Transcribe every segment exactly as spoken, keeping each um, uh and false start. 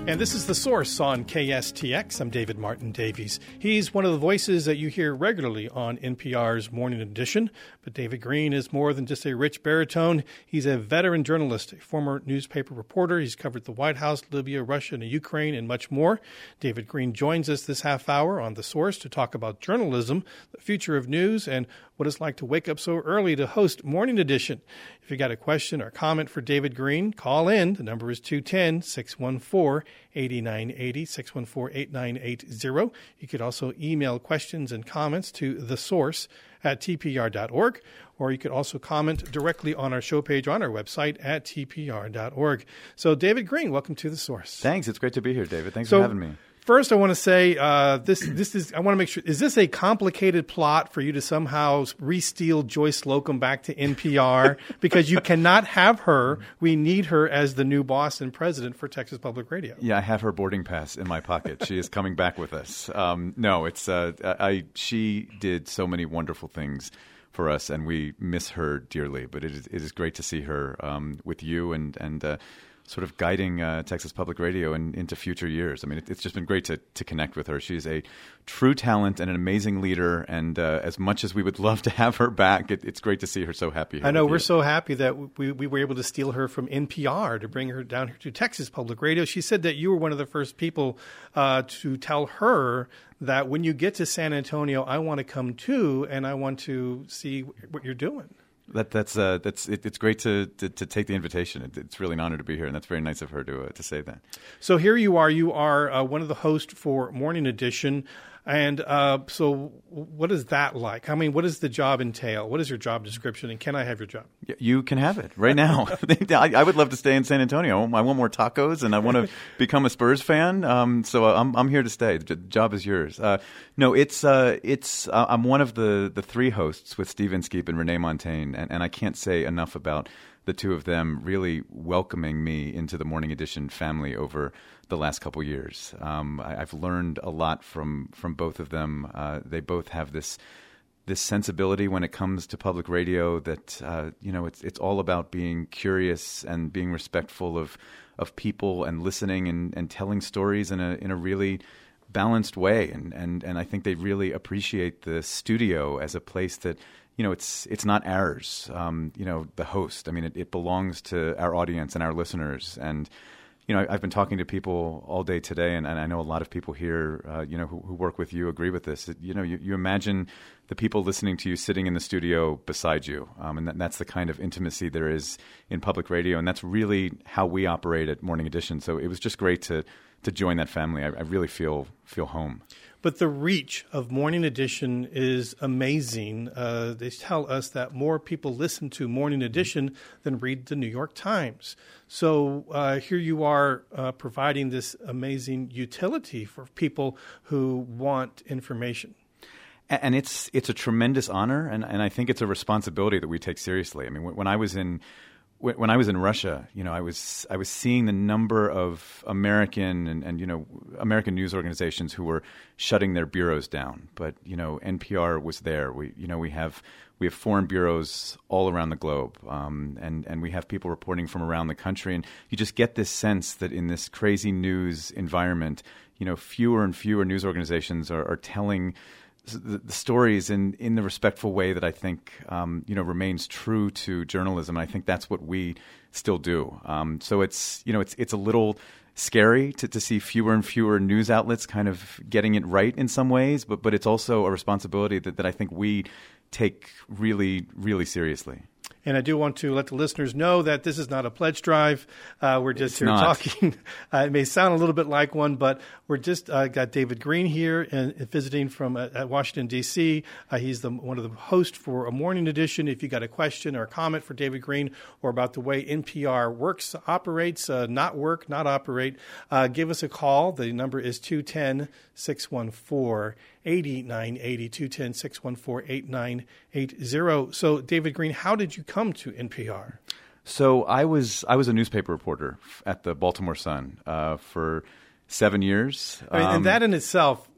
And this is The Source on K S T X. I'm David Martin Davies. He's one of the voices that you hear regularly on N P R's Morning Edition. But David Green is more than just a rich baritone. He's a veteran journalist, a former newspaper reporter. He's covered the White House, Libya, Russia, and Ukraine, and much more. David Green joins us this half hour on The Source to talk about journalism, the future of news, and what it's like to wake up so early to host Morning Edition. If you got a question or comment for David Green, call in. The number is two one zero, six one four, eight nine eight zero, six one four, eight nine eight zero. You could also email questions and comments to the source at t p r dot org, or you could also comment directly on our show page on our website at t p r dot org. So, David Green, welcome to The Source. Thanks. It's great to be here, David. Thanks so, for having me. First, I want to say uh, this. This is. I want to make sure. Is this a complicated plot for you to somehow re-steal Joyce Slocum back to N P R? Because you cannot have her. We need her as the new boss and president for Texas Public Radio. Yeah, I have her boarding pass in my pocket. She is coming back with us. Um, no, it's. Uh, I. She did so many wonderful things for us, and we miss her dearly. But it is. It is great to see her um, with you and and. Uh, sort of guiding uh, Texas Public Radio in, into future years. I mean, it, it's just been great to, to connect with her. She's a true talent and an amazing leader, and uh, as much as we would love to have her back, it, it's great to see her so happy here. I know. We're you. so happy that we, we were able to steal her from N P R to bring her down here to Texas Public Radio. She said that you were one of the first people uh, to tell her that when you get to San Antonio, I want to come too, and I want to see what you're doing. That that's uh, that's it, it's great to, to to take the invitation. It, it's really an honor to be here, and that's very nice of her to uh, to say that. So here you are. You are uh, one of the hosts for Morning Edition, and uh, so what is that like? I mean, what does the job entail? What is your job description, and can I have your job? You can have it right now. I, I would love to stay in San Antonio. I want more tacos, and I want to become a Spurs fan. Um, so I'm I'm here to stay. The job is yours. Uh, no, it's uh, it's uh, I'm one of the the three hosts with Steve Inskeep and Renee Montagne, and, and I can't say enough about the two of them really welcoming me into the Morning Edition family over the last couple years. Um, I, I've learned a lot from from both of them. Uh, they both have this this sensibility when it comes to public radio that uh, you know it's it's all about being curious and being respectful of of people and listening and, and telling stories in a in a really balanced way. And, and and I think they really appreciate the studio as a place that, you know, it's it's not ours, um, you know, the host. I mean, it, it belongs to our audience and our listeners. And, you know, I've been talking to people all day today, and, and I know a lot of people here, uh, you know, who, who work with you agree with this. It, you know, you, you imagine the people listening to you sitting in the studio beside you, um, and that, that's the kind of intimacy there is in public radio, and that's really how we operate at Morning Edition. So it was just great to to join that family. I, I really feel feel home. But the reach of Morning Edition is amazing. Uh, they tell us that more people listen to Morning Edition than read the New York Times. So uh, here you are uh, providing this amazing utility for people who want information. And it's it's a tremendous honor, and, and I think it's a responsibility that we take seriously. I mean, when, when I was in When I was in Russia, you know, I was I was seeing the number of American and, and you know American news organizations who were shutting their bureaus down. But you know, N P R was there. We you know we have we have foreign bureaus all around the globe, um, and and we have people reporting from around the country. And you just get this sense that in this crazy news environment, you know, fewer and fewer news organizations are, are telling the, the stories in, in the respectful way that I think um, you know remains true to journalism. And I think that's what we still do. Um, so it's you know it's it's a little scary to, to see fewer and fewer news outlets kind of getting it right in some ways, but but it's also a responsibility that, that I think we take really really seriously. And I do want to let the listeners know that this is not a pledge drive. Uh, we're just it's here not. talking. Uh, it may sound a little bit like one, but we're just uh, got David Green here and, and visiting from uh, at Washington, D C. Uh, he's the, one of the hosts for a Morning Edition. If you got a question or a comment for David Green or about the way N P R works, operates, uh, not work, not operate, uh, give us a call. The number is two one zero, six one four, eight nine eight zero, two one zero, six one four, eight nine eight zero. So, David Green, how did you come to N P R? So I was I was a newspaper reporter at the Baltimore Sun uh, for seven years. I mean, um, and that in itself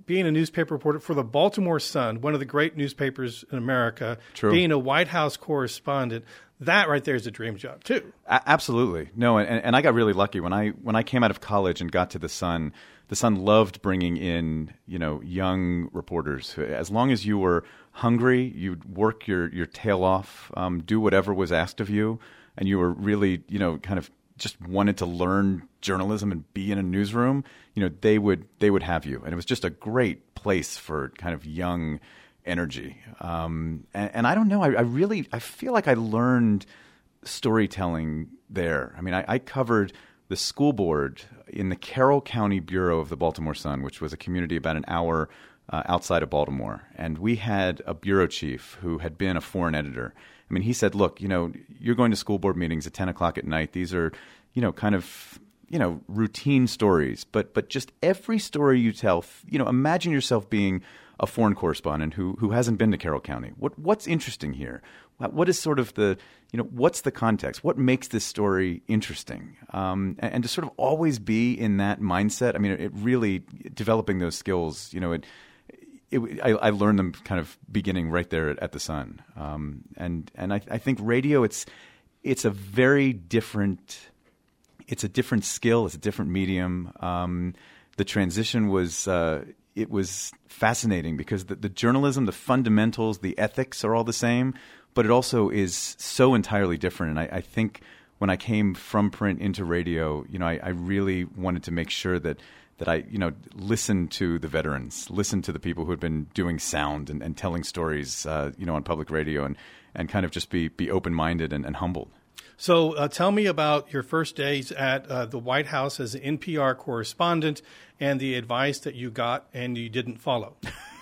being a newspaper reporter for the Baltimore Sun, one of the great newspapers in America, True. being a White House correspondent, that right there is a dream job too. A- absolutely. No, and, and I got really lucky when I when I came out of college and got to the Sun. The Sun loved bringing in, you know, young reporters. Who, as long as you were hungry, you'd work your, your tail off, um, do whatever was asked of you, and you were really, you know, kind of just wanted to learn journalism and be in a newsroom, you know, they would they would have you. And it was just a great place for kind of young energy. Um, and, and I don't know, I, I really, I feel like I learned storytelling there. I mean, I, I covered the school board in the Carroll County Bureau of the Baltimore Sun, which was a community about an hour uh, outside of Baltimore. And we had a bureau chief who had been a foreign editor. I mean, he said, look, you know, you're going to school board meetings at ten o'clock at night. These are, you know, kind of, you know, routine stories. But but just every story you tell, you know, imagine yourself being a foreign correspondent who who hasn't been to Carroll County. What what's interesting here? What is sort of the, you know, what's the context? What makes this story interesting? Um, and, and to sort of always be in that mindset. I mean, it, it really, developing those skills, you know, it, it I, I learned them kind of beginning right there at, at the Sun. Um, and and I, I think radio, it's it's a very different, it's a different skill. It's a different medium. Um, the transition was, uh, it was fascinating because the, the journalism, the fundamentals, the ethics are all the same. But it also is so entirely different. And I, I think when I came from print into radio, you know, I, I really wanted to make sure that that I, you know, listened to the veterans, listened to the people who had been doing sound and, and telling stories, uh, you know, on public radio, and, and kind of just be be open-minded and, and humbled. So uh, tell me about your first days at uh, the White House as an N P R correspondent and the advice that you got and you didn't follow.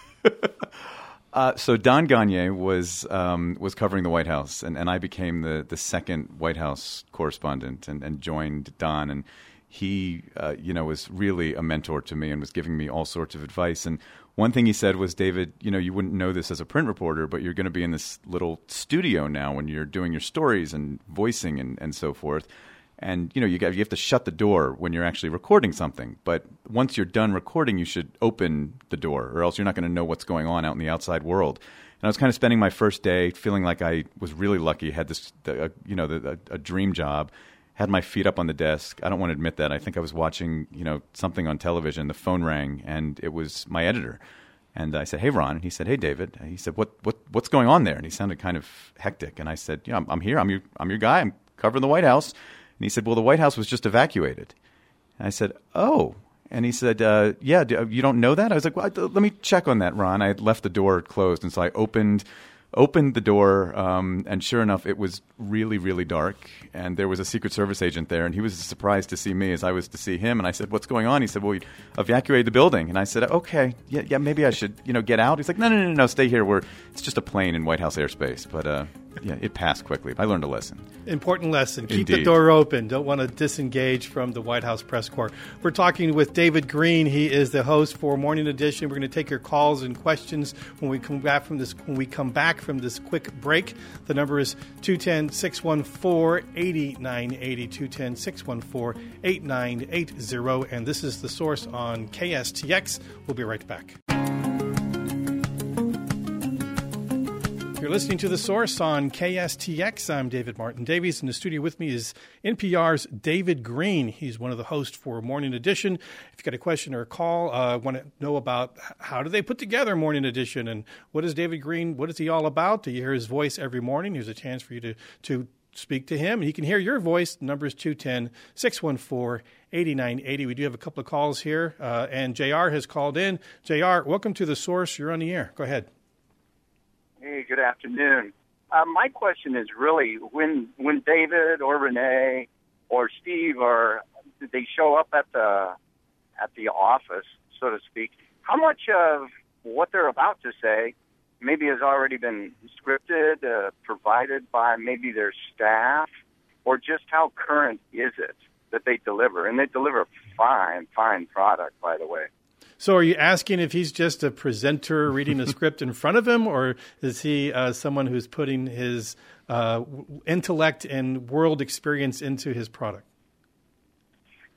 Uh, so Don Gagné was um, was covering the White House, and, and I became the, the second White House correspondent, and, and joined Don. And he, uh, you know, was really a mentor to me and was giving me all sorts of advice. And one thing he said was, David, you know, you wouldn't know this as a print reporter, but you're going to be in this little studio now when you're doing your stories and voicing and, and so forth. And, you know, you got, you have to shut the door when you're actually recording something. But once you're done recording, you should open the door, or else you're not going to know what's going on out in the outside world. And I was kind of spending my first day feeling like I was really lucky, had this, uh, you know, the, a, a dream job, had my feet up on the desk. I don't want to admit that. I think I was watching, you know, something on television. The phone rang, and it was my editor. And I said, "Hey, Ron." And he said, "Hey, David." And he said, "What, what, what's going on there?" And he sounded kind of hectic. And I said, "You know, I'm, I'm here. I'm your, I'm your guy. I'm covering the White House." And he said, "Well, the White House was just evacuated." And I said, "Oh." And he said, uh, yeah, do, you don't know that? I was like, well, let me check on that, Ron. I had left the door closed. And so I opened opened the door, um, and sure enough, it was really, really dark. And there was a Secret Service agent there, and he was surprised to see me as I was to see him. And I said, "What's going on?" He said, "Well, we evacuated the building." And I said, "Okay, yeah, yeah, maybe I should, you know, get out." He's like, "No, no, no, no, stay here. We're it's just a plane in White House airspace." But uh, yeah, it passed quickly. I learned a lesson. Important lesson. Keep Indeed. the door open. Don't want to disengage from the White House press corps. We're talking with David Green. He is the host for Morning Edition. We're going to take your calls and questions when we come back from this. When we come back from this quick break, the number is two one zero, six one four, eight nine eight zero, two one zero, six one four, eight nine eight zero, and this is The Source on K S T X. We'll be right back. You're listening to The Source on K S T X. I'm David Martin Davies. In the studio with me is N P R's David Green. He's one of the hosts for Morning Edition. If you've got a question or a call, uh, want to know about how do they put together Morning Edition and what is David Green, what is he all about? Do you hear his voice every morning? Here's a chance for you to, to speak to him. He can hear your voice. The number is two one zero, six one four, eight nine eight zero. We do have a couple of calls here, uh, and J R has called in. J R, welcome to The Source. You're on the air. Go ahead. Hey, good afternoon. Uh, my question is really when when David or Renee or Steve or they show up at the at the office, so to speak, how much of what they're about to say maybe has already been scripted, uh, provided by maybe their staff, or just how current is it that they deliver? And they deliver fine, fine product, by the way. So are you asking if he's just a presenter reading a script in front of him, or is he uh, someone who's putting his uh, intellect and world experience into his product? Well, really,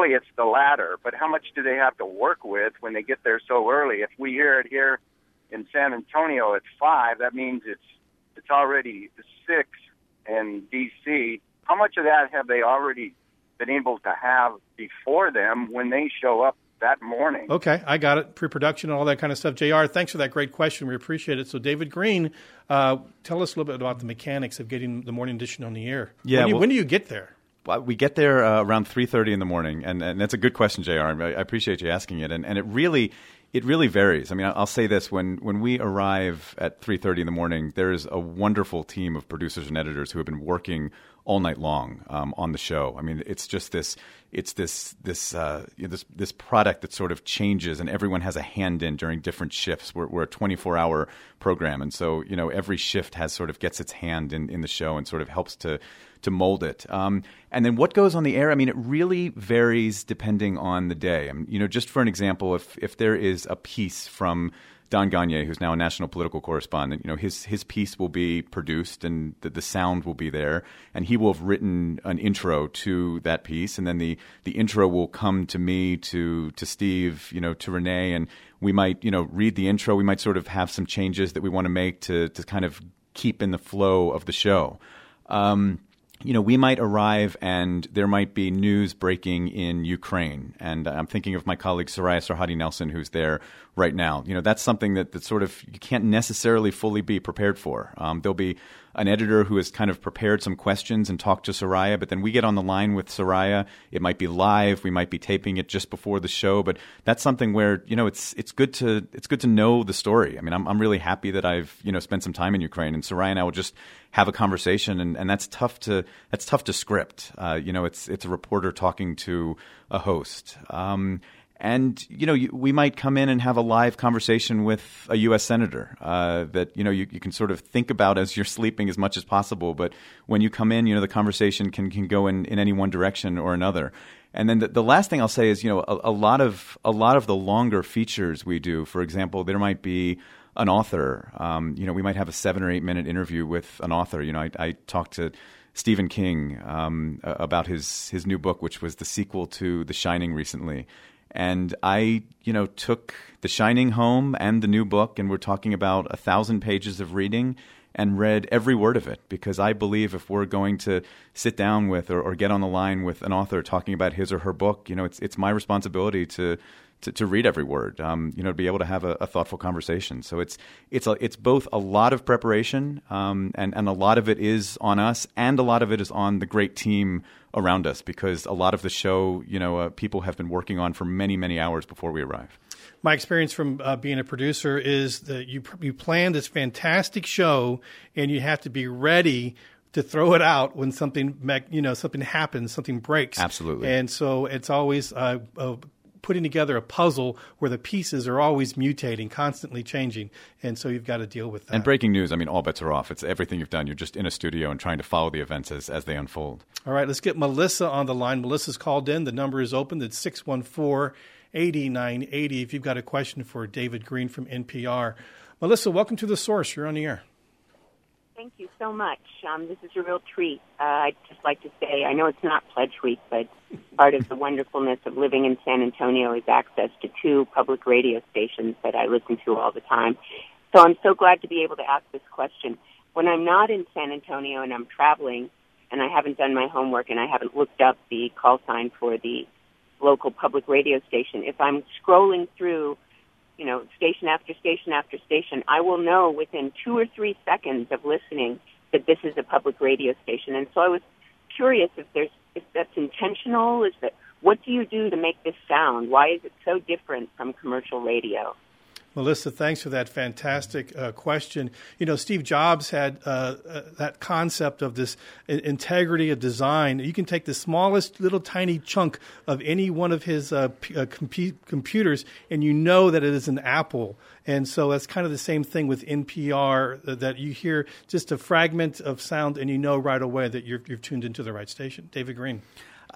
really it's the latter. But how much do they have to work with when they get there so early? If we hear it here in San Antonio at five, that means it's it's already six in D C. How much of that have they already been able to have before them when they show up that morning? Okay, I got it. Pre-production and all that kind of stuff. J R, thanks for that great question. We appreciate it. So, David Green, uh, tell us a little bit about the mechanics of getting the morning edition on the air. Yeah, when do you, well, when do you get there? Well, we get there uh, around three thirty in the morning, and, and that's a good question, J R. I appreciate you asking it, and, and it really it really varies. I mean, I'll say this: when when we arrive at three thirty in the morning, there is a wonderful team of producers and editors who have been working all night long um, on the show. I mean, it's just this, it's this, this, uh, you know, this, this product that sort of changes, and everyone has a hand in during different shifts. We're, we're a twenty-four hour program, and so you know every shift has sort of gets its hand in, in the show and sort of helps to to mold it. Um, and then what goes on the air? I mean, it really varies depending on the day. I mean, you know, just for an example, if if there is a piece from Don Gagné, who's now a national political correspondent, you know, his his piece will be produced and the, the sound will be there, and he will have written an intro to that piece, and then the, the intro will come to me, to to Steve, you know, to Renee, and we might, you know, read the intro. We might sort of have some changes that we want to make to to kind of keep in the flow of the show. Um, You know, we might arrive and there might be news breaking in Ukraine. And I'm thinking of my colleague Soraya Sarhadi Nelson, who's there right now. You know, that's something that, that sort of you can't necessarily fully be prepared for. Um, there'll be an editor who has kind of prepared some questions and talked to Soraya, but then we get on the line with Soraya. It might be live. We might be taping it just before the show, but that's something where, you know, it's it's good to it's good to know the story. I mean, I'm I'm really happy that I've, you know, spent some time in Ukraine, and Soraya and I will just have a conversation, and, and that's tough to that's tough to script. Uh, you know, it's it's a reporter talking to a host. Um, And, you know, you, we might come in and have a live conversation with a U S senator uh, that, you know, you, you can sort of think about as you're sleeping as much as possible. But when you come in, you know, the conversation can, can go in, in any one direction or another. And then the, the last thing I'll say is, you know, a, a lot of a lot of the longer features we do, for example, there might be an author. Um, you know, we might have a seven or eight minute interview with an author. You know, I, I talked to Stephen King um, about his, his new book, which was the sequel to The Shining recently. And I, you know, took The Shining home and the new book, and we're talking about a thousand pages of reading, and read every word of it, because I believe if we're going to sit down with or, or get on the line with an author talking about his or her book, you know, it's it's my responsibility to to, to read every word, um, you know, to be able to have a, a thoughtful conversation. So it's it's a, it's both a lot of preparation, um, and and a lot of it is on us, and a lot of it is on the great team around us, because a lot of the show, you know, uh, people have been working on for many, many hours before we arrive. My experience from uh, being a producer is that you you plan this fantastic show, and you have to be ready to throw it out when something, you know, something happens, something breaks. Absolutely. And so it's always uh, uh, putting together a puzzle where the pieces are always mutating, constantly changing. And so you've got to deal with that. And breaking news, I mean, all bets are off. It's everything you've done. You're just in a studio and trying to follow the events as, as they unfold. All right, let's get Melissa on the line. Melissa's called in. The number is open. It's six one four, eight nine eight zero if you've got a question for David Green from N P R. Melissa, welcome to The Source. You're on the air. Thank you so much. Um, this is a real treat. Uh, I'd just like to say, I know it's not Pledge Week, but part of the wonderfulness of living in San Antonio is access to two public radio stations that I listen to all the time. So I'm so glad to be able to ask this question. When I'm not in San Antonio and I'm traveling and I haven't done my homework and I haven't looked up the call sign for the local public radio station, if I'm scrolling through, you know, station after station after station, I will know within two or three seconds of listening that this is a public radio station. And so I was curious if there's if that's intentional. Is that what do you do to make this sound? Why is it so different from commercial radio? Melissa, thanks for that fantastic uh, question. You know, Steve Jobs had uh, uh, that concept of this integrity of design. You can take the smallest little tiny chunk of any one of his uh, p- uh, com- computers, and you know that it is an Apple. And so that's kind of the same thing with N P R, uh, that you hear just a fragment of sound, and you know right away that you're, you're tuned into the right station. David Green.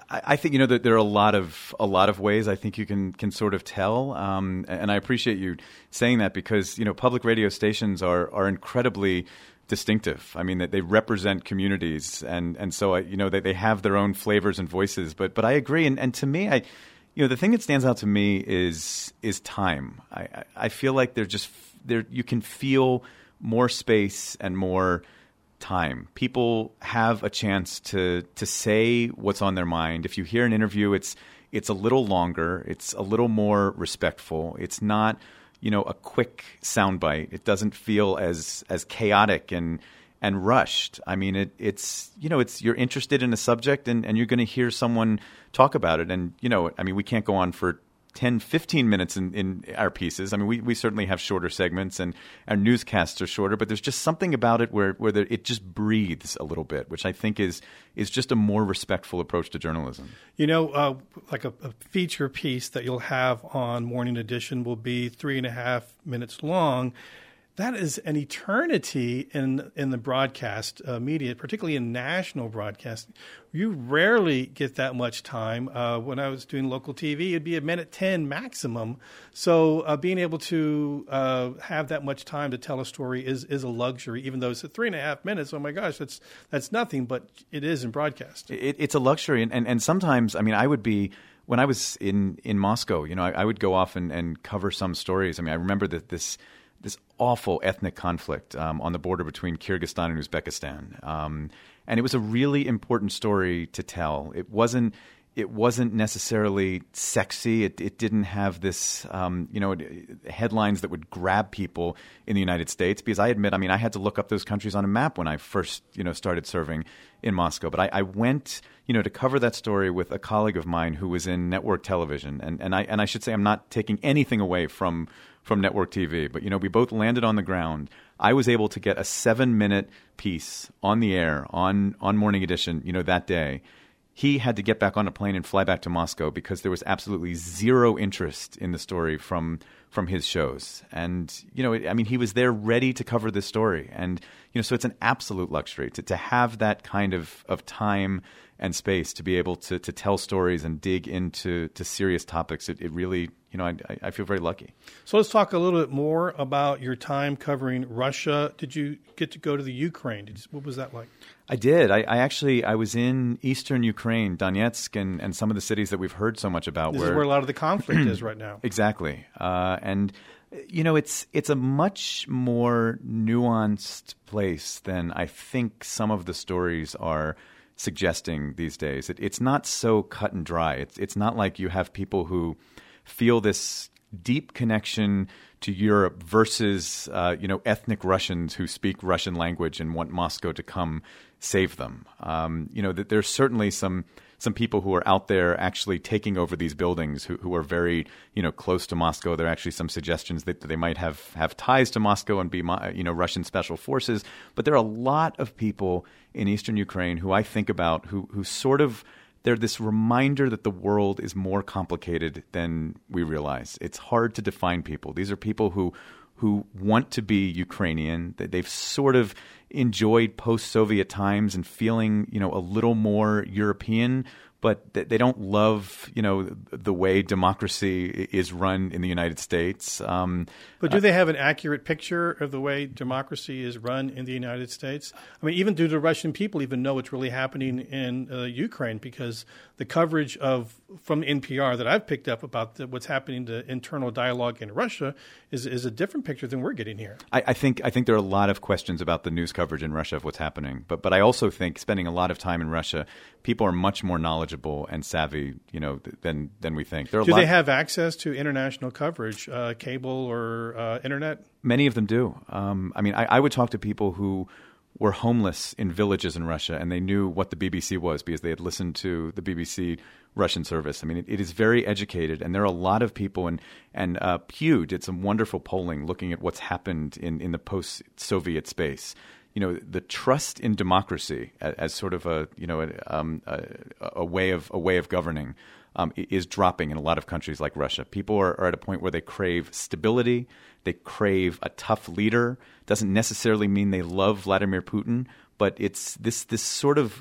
I, I think you know that there are a lot of a lot of ways I think you can can sort of tell, um, and I appreciate you saying that because you know public radio stations are are incredibly distinctive. I mean, that they represent communities, and and so I, you know they they have their own flavors and voices. But but I agree, and, and to me, I you know the thing that stands out to me is is time. I I, I feel like they're just there. You can feel more space and more time. People have a chance to to say what's on their mind. If you hear an interview, it's it's a little longer. It's a little more respectful. It's not, you know, a quick soundbite. It doesn't feel as as chaotic and and rushed. I mean, it it's you know, it's you're interested in a subject and, and you're going to hear someone talk about it. And you know, I mean, we can't go on for ten, fifteen minutes in, in our pieces. I mean, we, we certainly have shorter segments and our newscasts are shorter, but there's just something about it where, where there, it just breathes a little bit, which I think is is just a more respectful approach to journalism. You know, uh, like a, a feature piece that you'll have on Morning Edition will be three and a half minutes long. That is an eternity in in the broadcast uh, media, particularly in national broadcast. You rarely get that much time. Uh, when I was doing local T V, it'd be a minute ten maximum. So uh, being able to uh, have that much time to tell a story is is a luxury, even though it's at three and a half minutes. Oh my gosh, that's that's nothing, but it is in broadcast. It, it's a luxury, and, and and sometimes, I mean, I would be. When I was in, in Moscow, you know, I, I would go off and, and cover some stories. I mean, I remember that this this awful ethnic conflict um, on the border between Kyrgyzstan and Uzbekistan, um, and it was a really important story to tell. It wasn't it wasn't necessarily sexy. It it didn't have this um, you know headlines that would grab people in the United States. Because I admit, I mean, I had to look up those countries on a map when I first you know started serving in Moscow. But I, I went you know to cover that story with a colleague of mine who was in network television, and and I and I should say I'm not taking anything away from from network T V. But you know we both landed on the ground. I was able to get a seven minute piece on the air on on Morning Edition you know that day. He had to get back on a plane and fly back to Moscow because there was absolutely zero interest in the story from from his shows. And, you know, I mean, he was there ready to cover this story. And, you know, so it's an absolute luxury to, to have that kind of, of time and space to be able to, to tell stories and dig into to serious topics. It, it really, you know, I, I feel very lucky. So let's talk a little bit more about your time covering Russia. Did you get to go to the Ukraine? Did you, what was that like? I did. I, I actually I was in eastern Ukraine, Donetsk, and, and some of the cities that we've heard so much about. This where, is where a lot of the conflict is right now. Exactly. Uh, and, you know, it's it's a much more nuanced place than I think some of the stories are suggesting these days. It, it's not so cut and dry. It's it's not like you have people who feel this deep connection to Europe versus, uh, you know, ethnic Russians who speak Russian language and want Moscow to come save them. Um, you know, that there's certainly some some people who are out there actually taking over these buildings who, who are very, you know, close to Moscow. There are actually some suggestions that they might have, have ties to Moscow and be, you know, Russian special forces. But there are a lot of people in eastern Ukraine who I think about who who sort of they're this reminder that the world is more complicated than we realize. It's hard to define people. These are people who who want to be Ukrainian. They've sort of enjoyed post-Soviet times and feeling, you know, a little more European, but they don't love, you know, the way democracy is run in the United States. Um, but do they have an accurate picture of the way democracy is run in the United States? I mean, even do the Russian people even know what's really happening in uh, Ukraine? Because the coverage of from N P R that I've picked up about the, what's happening to internal dialogue in Russia is is a different picture than we're getting here. I, I think I think there are a lot of questions about the news coverage in Russia of what's happening. But but I also think spending a lot of time in Russia, people are much more knowledgeable and savvy, you know, than than we think. There are do a lot they have access to international coverage, uh, cable or uh, internet? Many of them do. Um, I mean, I, I would talk to people who were homeless in villages in Russia, and they knew what the B B C was because they had listened to the B B C Russian service. I mean, it, it is very educated, and there are a lot of people. And and uh, Pew did some wonderful polling looking at what's happened in, in the post-Soviet space. You know, the trust in democracy as, as sort of a you know a, um, a, a way of a way of governing um, is dropping in a lot of countries like Russia. People are, are at a point where they crave stability. They crave a tough leader. Doesn't necessarily mean they love Vladimir Putin, but it's this this sort of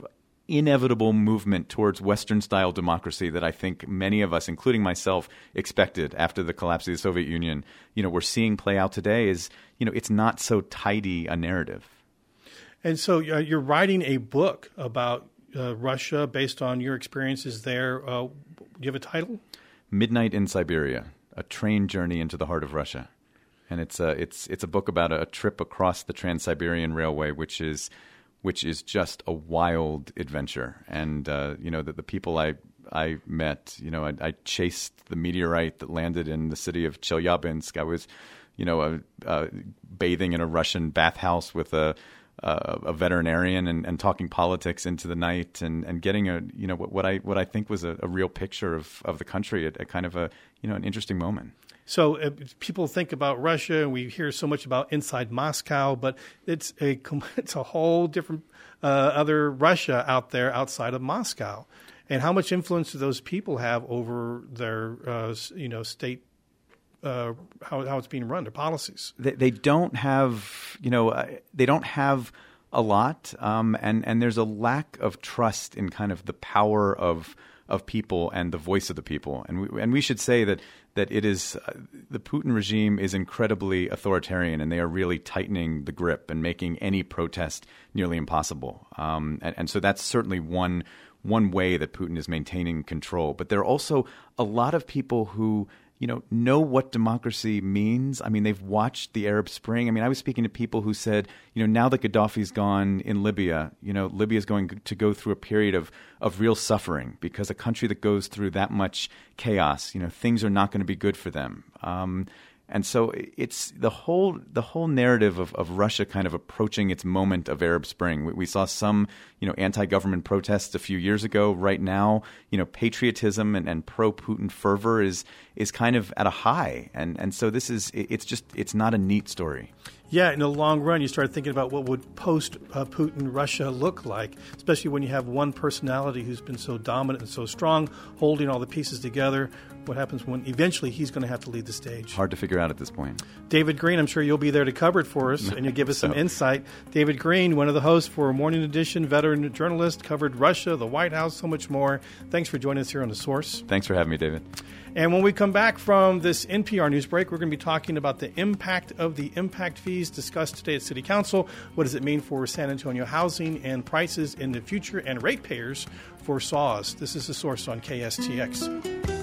inevitable movement towards Western-style democracy that I think many of us, including myself, expected after the collapse of the Soviet Union, you know, we're seeing play out today is, you know, it's not so tidy a narrative. And so uh, you're writing a book about uh, Russia based on your experiences there. Uh, do you have a title? Midnight in Siberia, a train journey into the heart of Russia. And it's a, it's, it's a book about a trip across the Trans-Siberian Railway, which is which is just a wild adventure. And, uh, you know, the, the people I I met, you know, I, I chased the meteorite that landed in the city of Chelyabinsk. I was, you know, uh, uh, bathing in a Russian bathhouse with a uh, a veterinarian and, and talking politics into the night and, and getting a, you know, what, what I what I think was a, a real picture of, of the country at, at kind of a, you know, an interesting moment. So uh, people think about Russia, and we hear so much about inside Moscow, but it's a it's a whole different uh, other Russia out there outside of Moscow. And how much influence do those people have over their uh, you know state, uh, how how it's being run, their policies? They, they don't have you know uh, they don't have a lot, um, and and there's a lack of trust in kind of the power of of people and the voice of the people. And we, and we should say that that it is uh, the Putin regime is incredibly authoritarian, and they are really tightening the grip and making any protest nearly impossible. Um, and, and so that's certainly one one way that Putin is maintaining control. But there are also a lot of people who, you know, know what democracy means. I mean, they've watched the Arab Spring. I mean, I was speaking to people who said, you know, now that Gaddafi's gone in Libya, you know, Libya is going to go through a period of, of real suffering because a country that goes through that much chaos, you know, things are not going to be good for them. Um, and so it's the whole the whole narrative of, of Russia kind of approaching its moment of Arab Spring. We, we saw some, you know, anti-government protests a few years ago. Right now, you know, patriotism and, and pro-Putin fervor is is kind of at a high. And and so this is it's just it's not a neat story. Yeah, in the long run, you start thinking about what would post-Putin uh, Russia look like, especially when you have one personality who's been so dominant and so strong, holding all the pieces together. What happens when eventually he's going to have to lead the stage? Hard to figure out at this point. David Green, I'm sure you'll be there to cover it for us, and you'll give us so. some insight. David Green, one of the hosts for Morning Edition, veteran journalist, covered Russia, the White House, so much more. Thanks for joining us here on The Source. Thanks for having me, David. And when we come back from this N P R news break, we're going to be talking about the impact of the impact fees discussed today at City Council. What does it mean for San Antonio housing and prices in the future, and ratepayers for S A Ws? This is The Source on K S T X.